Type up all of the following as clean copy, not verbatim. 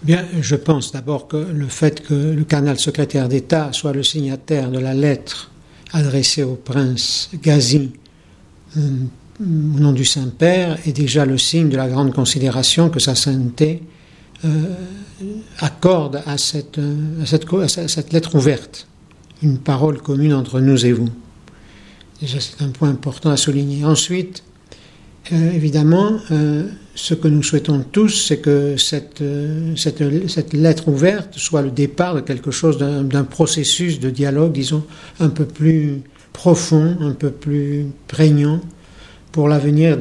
Bien, je pense d'abord que le fait que le cardinal secrétaire d'État soit le signataire de la lettre adressée au prince Gazi au nom du Saint-Père est déjà le signe de la grande considération que sa sainteté accorde à cette lettre ouverte, une parole commune entre nous et vous. Déjà, c'est un point important à souligner. Ensuite, évidemment, ce que nous souhaitons tous, c'est que cette lettre ouverte soit le départ de quelque chose, d'un processus de dialogue, disons, un peu plus profond, un peu plus prégnant pour l'avenir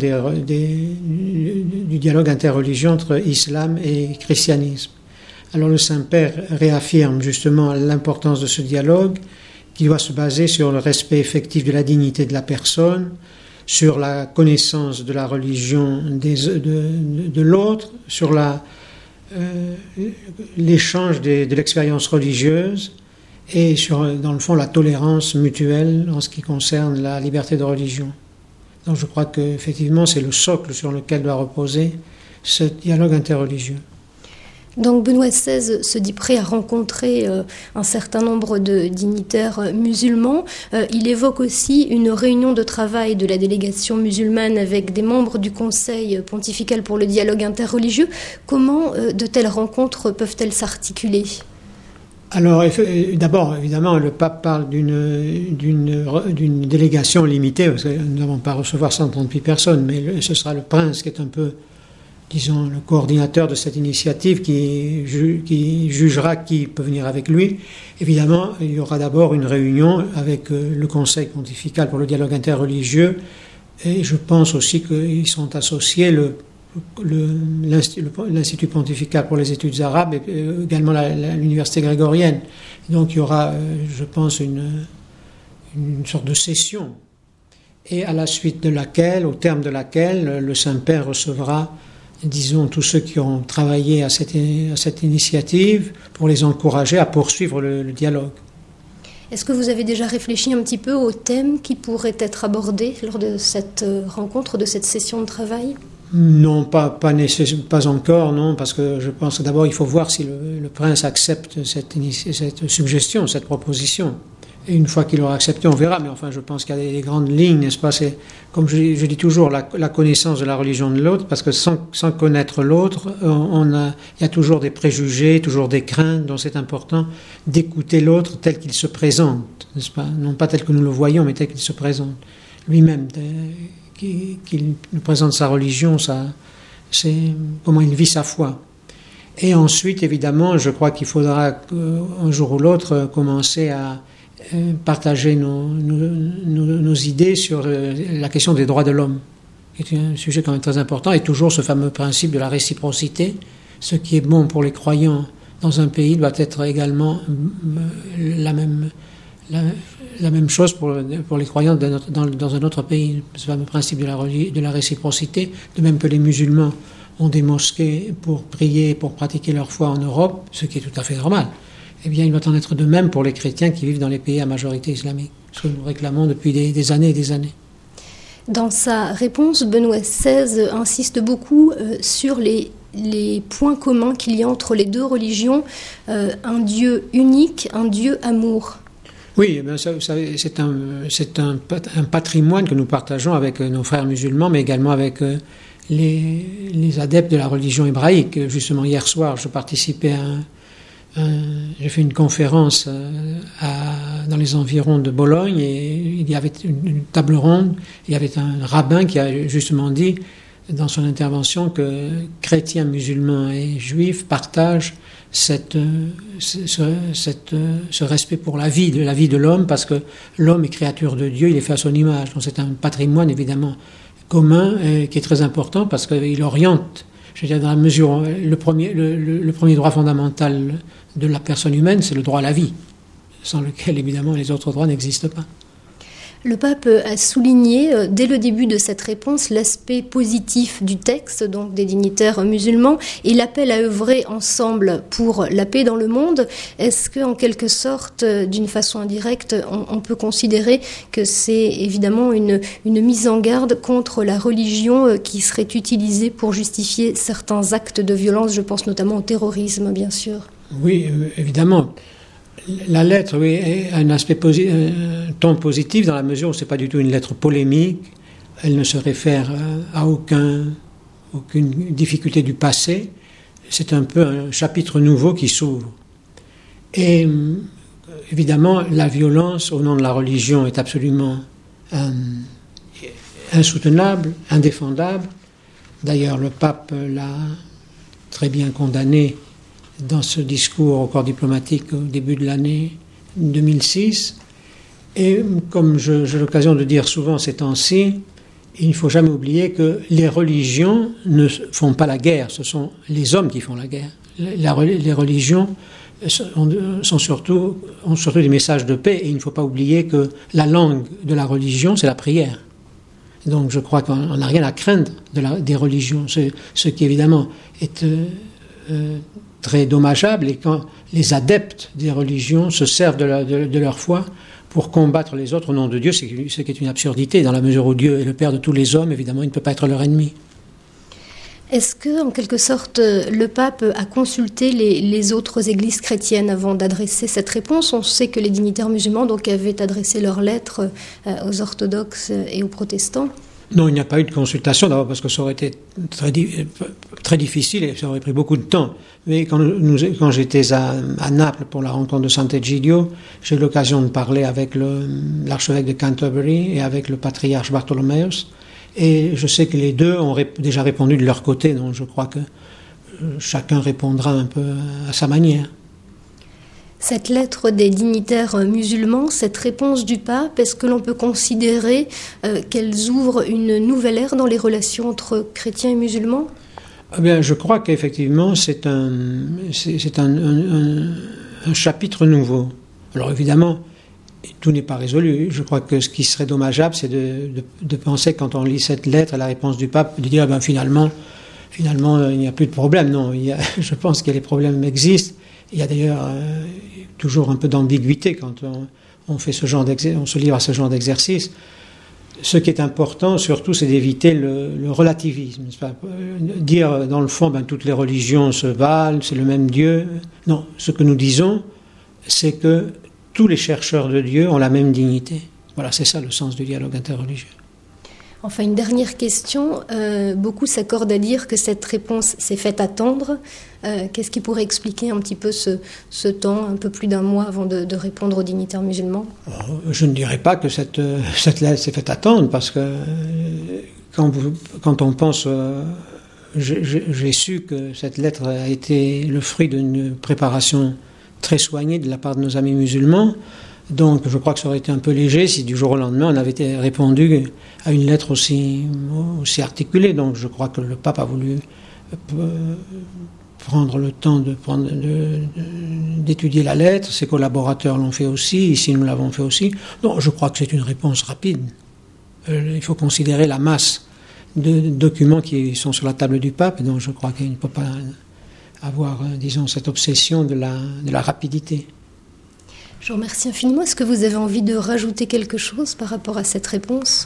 du dialogue interreligieux entre islam et christianisme. Alors le Saint-Père réaffirme justement l'importance de ce dialogue qui doit se baser sur le respect effectif de la dignité de la personne, sur la connaissance de la religion de l'autre, sur l'échange de l'expérience religieuse et sur, dans le fond, la tolérance mutuelle en ce qui concerne la liberté de religion. Donc je crois qu'effectivement, c'est le socle sur lequel doit reposer ce dialogue interreligieux. Donc Benoît XVI se dit prêt à rencontrer un certain nombre de dignitaires musulmans. Il évoque aussi une réunion de travail de la délégation musulmane avec des membres du Conseil pontifical pour le dialogue interreligieux. Comment de telles rencontres peuvent-elles s'articuler ? Alors, d'abord, évidemment, le pape parle d'une délégation limitée, parce que nous n'avons pas à recevoir 138 personnes, mais ce sera le prince qui est un peu, disons, le coordinateur de cette initiative qui jugera qui peut venir avec lui. Évidemment, il y aura d'abord une réunion avec le Conseil pontifical pour le dialogue interreligieux, et je pense aussi qu'ils sont associés l'Institut pontifical pour les études arabes et également l'université grégorienne. Donc il y aura, je pense, une sorte de session, et à la suite de laquelle, au terme de laquelle, le Saint-Père recevra, disons, tous ceux qui ont travaillé à cette initiative pour les encourager à poursuivre le dialogue. Est-ce que vous avez déjà réfléchi un petit peu aux thèmes qui pourraient être abordés lors de cette rencontre, de cette session de travail ? Non, pas encore, non, parce que je pense que d'abord il faut voir si le prince accepte cette suggestion, cette proposition. Et une fois qu'il l'aura accepté, on verra, mais enfin je pense qu'il y a des grandes lignes, n'est-ce pas ? C'est, comme je dis toujours, la connaissance de la religion de l'autre, parce que sans connaître l'autre, il y a toujours des préjugés, toujours des craintes, donc c'est important d'écouter l'autre tel qu'il se présente, n'est-ce pas ? Non pas tel que nous le voyons, mais tel qu'il se présente lui-même. Qu'il nous présente sa religion, c'est comment il vit sa foi. Et ensuite, évidemment, je crois qu'il faudra un jour ou l'autre commencer à partager nos idées sur la question des droits de l'homme, qui est un sujet quand même très important, et toujours ce fameux principe de la réciprocité. Ce qui est bon pour les croyants dans un pays doit être également la même chose pour les croyants dans un autre pays. Ce fameux principe de la réciprocité, de même que les musulmans ont des mosquées pour prier, pour pratiquer leur foi en Europe, ce qui est tout à fait normal. Eh bien, il doit en être de même pour les chrétiens qui vivent dans les pays à majorité islamique, ce que nous réclamons depuis des années et des années. Dans sa réponse, Benoît XVI insiste beaucoup sur les points communs qu'il y a entre les deux religions, un Dieu unique, un Dieu amour. Oui, ça, vous savez, c'est un patrimoine que nous partageons avec nos frères musulmans, mais également avec les adeptes de la religion hébraïque. Justement, hier soir, je participais j'ai fait une conférence dans les environs de Bologne, et il y avait une table ronde. Il y avait un rabbin qui a justement dit dans son intervention que chrétiens, musulmans et juifs partagent ce respect pour la vie de l'homme, parce que l'homme est créature de Dieu, il est fait à son image. Donc c'est un patrimoine évidemment commun qui est très important, parce qu'il oriente, je veux dire, dans la mesure, le premier droit fondamental de la personne humaine, c'est le droit à la vie, sans lequel évidemment les autres droits n'existent pas. Le pape a souligné dès le début de cette réponse l'aspect positif du texte, donc des dignitaires musulmans, et l'appel à œuvrer ensemble pour la paix dans le monde. Est-ce qu'en quelque sorte, d'une façon indirecte, on peut considérer que c'est évidemment une mise en garde contre la religion qui serait utilisée pour justifier certains actes de violence? Je pense notamment au terrorisme, bien sûr. Oui, évidemment. La lettre, oui, a un ton positif dans la mesure où ce n'est pas du tout une lettre polémique. Elle ne se réfère à aucune difficulté du passé. C'est un peu un chapitre nouveau qui s'ouvre. Et évidemment, la violence au nom de la religion est absolument insoutenable, indéfendable. D'ailleurs, le pape l'a très bien condamné dans ce discours au corps diplomatique au début de l'année 2006. Et comme j'ai l'occasion de dire souvent ces temps-ci, il ne faut jamais oublier que les religions ne font pas la guerre, ce sont les hommes qui font la guerre. Les religions ont surtout des messages de paix, et il ne faut pas oublier que la langue de la religion, c'est la prière. Donc je crois qu'on n'a rien à craindre des religions, ce qui évidemment est très dommageable, et quand les adeptes des religions se servent de leur foi pour combattre les autres au nom de Dieu, ce qui est une absurdité, dans la mesure où Dieu est le Père de tous les hommes, évidemment, il ne peut pas être leur ennemi. Est-ce que, en quelque sorte, le pape a consulté les autres églises chrétiennes avant d'adresser cette réponse? On sait que les dignitaires musulmans donc, avaient adressé leurs lettres aux orthodoxes et aux protestants. Non, il n'y a pas eu de consultation, d'abord parce que ça aurait été très difficile et ça aurait pris beaucoup de temps. Mais quand j'étais à Naples pour la rencontre de Sant'Egidio, j'ai eu l'occasion de parler avec l'archevêque de Canterbury et avec le patriarche Bartholoméus. Et je sais que les deux ont déjà répondu de leur côté, donc je crois que chacun répondra un peu à sa manière. Cette lettre des dignitaires musulmans, cette réponse du pape, est-ce que l'on peut considérer qu'elles ouvrent une nouvelle ère dans les relations entre chrétiens et musulmans? Eh bien, je crois qu'effectivement, c'est un chapitre nouveau. Alors évidemment, tout n'est pas résolu. Je crois que ce qui serait dommageable, c'est de penser, quand on lit cette lettre et la réponse du pape, de dire finalement, il n'y a plus de problème. Non, je pense que les problèmes existent. Il y a d'ailleurs toujours un peu d'ambiguïté quand on fait on se livre à ce genre d'exercice. Ce qui est important, surtout, c'est d'éviter le relativisme. N'est-ce pas? Dire, dans le fond, toutes les religions se valent, c'est le même Dieu. Non, ce que nous disons, c'est que tous les chercheurs de Dieu ont la même dignité. Voilà, c'est ça le sens du dialogue interreligieux. Enfin, une dernière question. Beaucoup s'accordent à dire que cette réponse s'est faite attendre. Qu'est-ce qui pourrait expliquer un petit peu ce temps, un peu plus d'un mois avant de répondre aux dignitaires musulmans? Je ne dirais pas que cette lettre s'est faite attendre, parce que quand on pense... j'ai su que cette lettre a été le fruit d'une préparation très soignée de la part de nos amis musulmans. Donc je crois que ça aurait été un peu léger si du jour au lendemain on avait répondu à une lettre aussi articulée. Donc je crois que le pape a voulu prendre le temps d'étudier la lettre. Ses collaborateurs l'ont fait aussi, ici nous l'avons fait aussi. Donc je crois que c'est une réponse rapide. Il faut considérer la masse de documents qui sont sur la table du pape, et donc je crois qu'il ne peut pas avoir, disons, cette obsession de la rapidité. Je vous remercie infiniment. Est-ce que vous avez envie de rajouter quelque chose par rapport à cette réponse?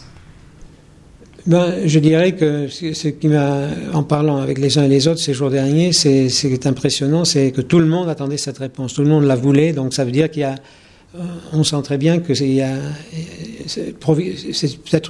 Je dirais que ce qui m'a, en parlant avec les uns et les autres ces jours derniers, c'est impressionnant, c'est que tout le monde attendait cette réponse, tout le monde la voulait, donc ça veut dire on sent très bien que c'est peut-être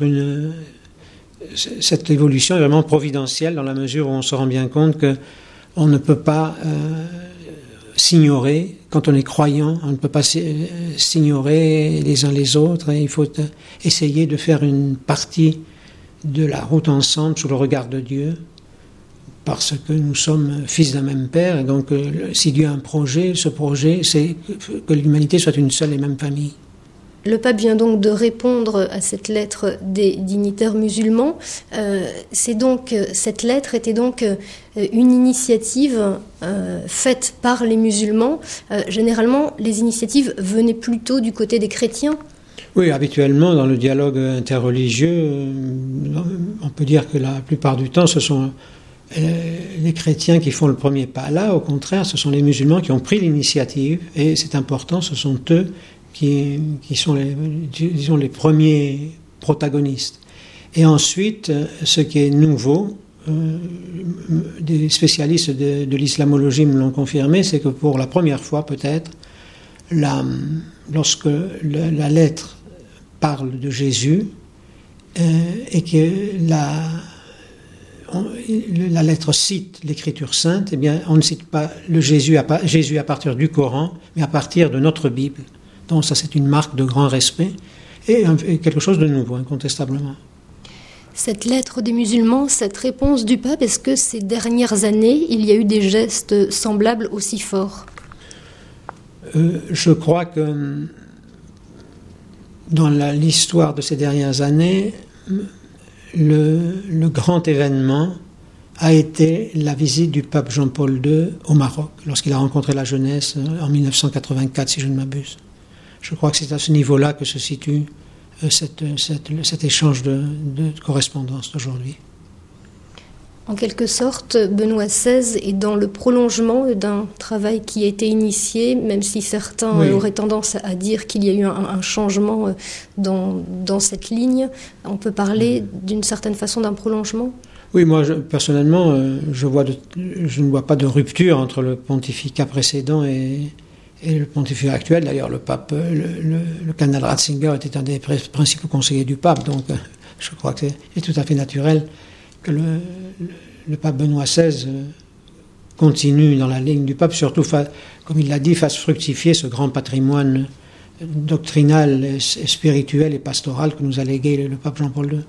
cette évolution est vraiment providentielle, dans la mesure où on se rend bien compte qu'on ne peut pas s'ignorer. Quand on est croyant, on ne peut pas s'ignorer les uns les autres, et il faut essayer de faire une partie de la route ensemble sous le regard de Dieu, parce que nous sommes fils d'un même Père, et donc si Dieu a un projet, ce projet, c'est que l'humanité soit une seule et même famille. Le pape vient donc de répondre à cette lettre des dignitaires musulmans. Cette lettre était donc une initiative faite par les musulmans. Généralement, les initiatives venaient plutôt du côté des chrétiens. Oui, habituellement, dans le dialogue interreligieux, on peut dire que la plupart du temps, ce sont les chrétiens qui font le premier pas. Là, au contraire, ce sont les musulmans qui ont pris l'initiative, et c'est important, ce sont eux qui sont les premiers protagonistes. Et ensuite, ce qui est nouveau, des spécialistes de l'islamologie me l'ont confirmé, c'est que pour la première fois peut-être, lorsque la lettre parle de Jésus et que la lettre cite l'écriture sainte, eh bien, on ne cite pas Jésus à partir du Coran, mais à partir de notre Bible. Donc ça, c'est une marque de grand respect et quelque chose de nouveau, incontestablement. Cette lettre des musulmans, cette réponse du pape, est-ce que ces dernières années, il y a eu des gestes semblables aussi forts ? Je crois que dans l'histoire de ces dernières années, le grand événement a été la visite du pape Jean-Paul II au Maroc, lorsqu'il a rencontré la jeunesse en 1984, si je ne m'abuse. Je crois que c'est à ce niveau-là que se situe cet échange de correspondance d'aujourd'hui. En quelque sorte, Benoît XVI est dans le prolongement d'un travail qui a été initié, même si certains auraient tendance à dire qu'il y a eu un changement dans cette ligne. On peut parler d'une certaine façon d'un prolongement ? Oui, moi personnellement, je ne vois pas de rupture entre le pontificat précédent et le pontificat actuel. D'ailleurs, le pape, le cardinal Ratzinger était un des principaux conseillers du pape, donc je crois que c'est tout à fait naturel que le pape Benoît XVI continue dans la ligne du pape, surtout, comme il l'a dit, fasse fructifier ce grand patrimoine doctrinal, spirituel et pastoral que nous a légué le pape Jean-Paul II.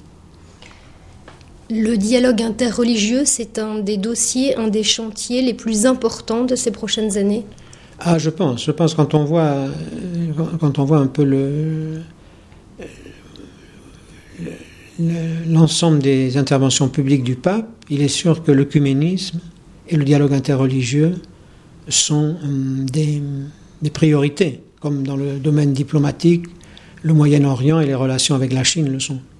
Le dialogue interreligieux, c'est un des dossiers, un des chantiers les plus importants de ces prochaines années. Ah, je pense quand on voit un peu l'ensemble des interventions publiques du pape, il est sûr que l'œcuménisme et le dialogue interreligieux sont des priorités, comme dans le domaine diplomatique, le Moyen-Orient et les relations avec la Chine le sont.